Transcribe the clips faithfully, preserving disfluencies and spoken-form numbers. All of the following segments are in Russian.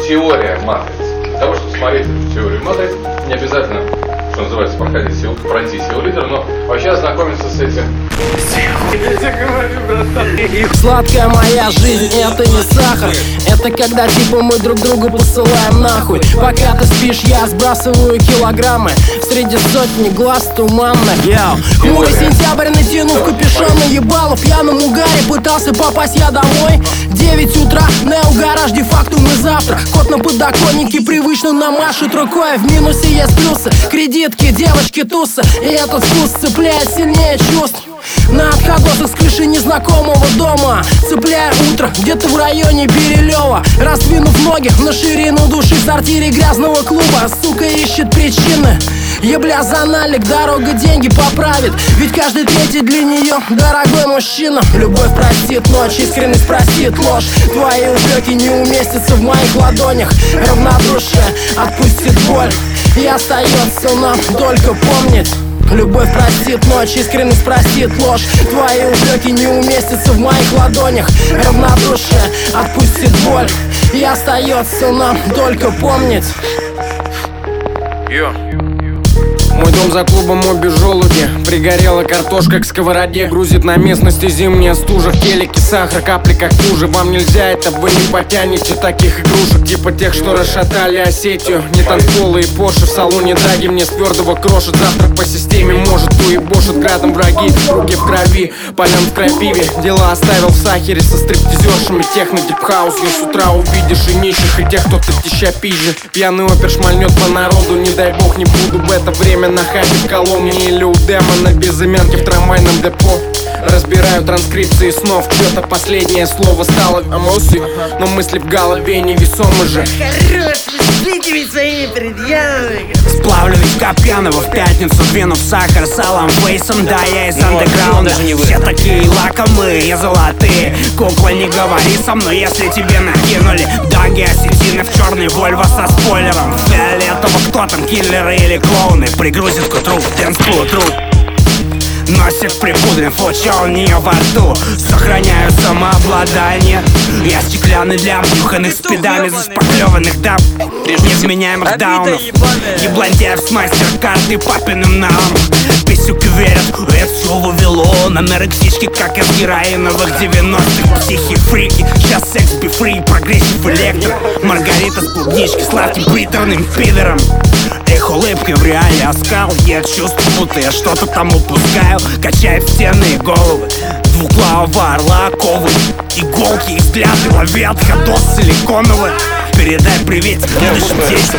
теория матрицы. Для того, чтобы смотреть эту теорию матрицы, не обязательно, что называется, проходить сил, пройти силу лидера, но вообще ознакомиться с этим. Сладкая моя жизнь, это не сахар. Это когда типа мы друг друга посылаем нахуй. Пока ты спишь, я сбрасываю килограммы. Среди сотни глаз туманных. Яу. Хмурый сентябрь, натянув капюшон, наебал в пьяном угаре. Пытался попасть я домой. Девять утра, Нео гараж, де-факто мы завтра. Кот на подоконнике привычно намашет рукой. В минусе есть плюсы, кредитки, девочки, тусы. И этот вкус цепляет сильнее чувств. На отходосах с крыши незнакомого дома, цепляя утро где-то в районе Бирилева. Раздвинув ноги на ширину души в сортире грязного клуба. Сука ищет причины, ебля за налик, дорога деньги поправит. Ведь каждый третий для нее дорогой мужчина. Любовь простит ночь, искренность простит ложь. Твои упреки не уместятся в моих ладонях. Равнодушие отпустит боль, и остается нам только помнить. Любовь простит ночь, искренность простит ложь. Твои упреки не уместятся в моих ладонях. Равнодушие отпустит боль, и остается нам только помнить. Йо. Мой дом за клубом, обе желуди. Пригорела картошка к сковороде. Грузит на местности зимняя стужа. В телеке сахар, капли как лужи. Вам нельзя, это вы не потянете таких игрушек, типа тех, что расшатали Осетию. Не танцполы и Порше в салоне драги. Мне с твердого крошит, завтра по системе может уебошит градом враги. Руки в крови, полен в крапиве. Дела оставил в сахаре со стриптизершами. Техно, дип-хаус, но с утра увидишь и нищих, и тех, кто тысяча пизжи. Пьяный опер шмальнет по народу. Не дай бог, не буду в это время на хате в Коломне или у демона безымянки в трамвайном депо. Разбираю транскрипции снов. Чьё-то последнее слово стало эмоцией, но мысли в голове невесомы же. Хорош, ждите ведь своими предъявами. Сплавлю ведь Капьянова в пятницу, двинув сахар салом фейсом. Да, я из андеграунда. Все такие лакомые, золотые. Кукла, не говори со мной, если тебе накинули даги, осетины в черный Вольво со спойлером. Фиолетово, кто там, киллеры или клоуны? Пригрузит к утру, дэнс-клуб труд. Носит припудрен флоча у нее во рту. Сохраняю самообладание. Я стеклянный для обнюханных спидами зашпаклеванных дам, неизменяемых даунов. Еблантяев с мастер-карты папиным наум. Писюки верят, это все Вавилон. Анорексички, как из героиновых девяностых. Психи, фрики, сейчас секс, би-фри, прогрессив, электро. Маргарита с клубнички, сладким приторным пидором. Их улыбкой в реале оскал. Я чувствую, будто я что-то там упускаю. Качает стены и головы двуглавого орла, оковы, иголки и взгляды ловят ходос силиконовый. Передай привет будущим детям.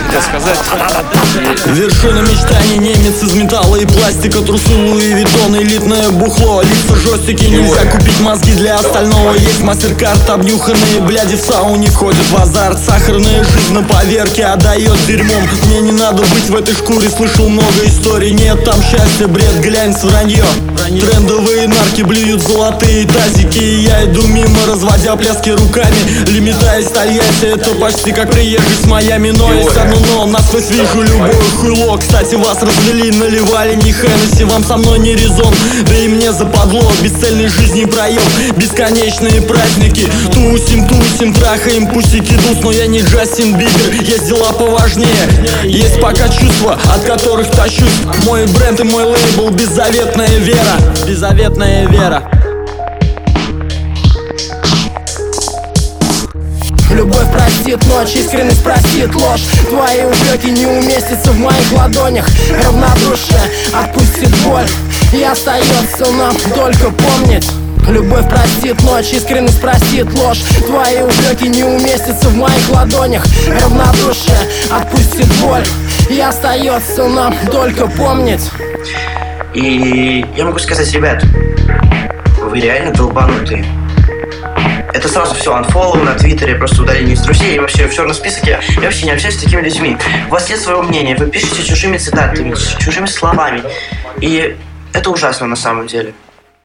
Вершина мечтаний, немец из металла и пластика. Трусы Луи Виттон, элитное бухло. Лица жестики, нельзя купить мозги для остального. Есть мастер-карт, обнюханные бляди в сауне входят в азарт. Сахарная жизнь на поверке отдает дерьмом. Мне не надо быть в этой шкуре, слышал много историй. Нет там счастья, бред, глянь с вранье. Трендовые нарки блюют золотые тазики. И я иду мимо, разводя пляски руками. Лимита из Тольятти, это почти как приезжий с Майами. Но есть одно но, насквозь вижу любое хуйло. Кстати, вас развели, наливали не Хеннесси. Вам со мной не резон, да и мне западло. Бесцельной жизни проем, бесконечные праздники. Тусим, тусим, трахаем, пусики дус. Но я не Джастин Бибер, есть дела поважнее. Есть пока чувства, от которых тащусь. Мой бренд и мой лейбл, беззаветная вера. Беззаветная вера. Любовь простит ночь, искренность простит ложь. Твои упреки не уместятся в моих ладонях. Равнодушие отпустит боль, и остается нам только помнить. Любовь простит ночь, искренность простит ложь. Твои упреки не уместятся в моих ладонях. Равнодушие отпустит боль, и остается нам только помнить. И я могу сказать, ребят, вы реально долбанутые. Это сразу все unfollow на твиттере, просто удаление из друзей и вообще в черном списке. Я вообще не общаюсь с такими людьми. У вас нет своего мнения, вы пишете чужими цитатами, чужими словами. И это ужасно на самом деле.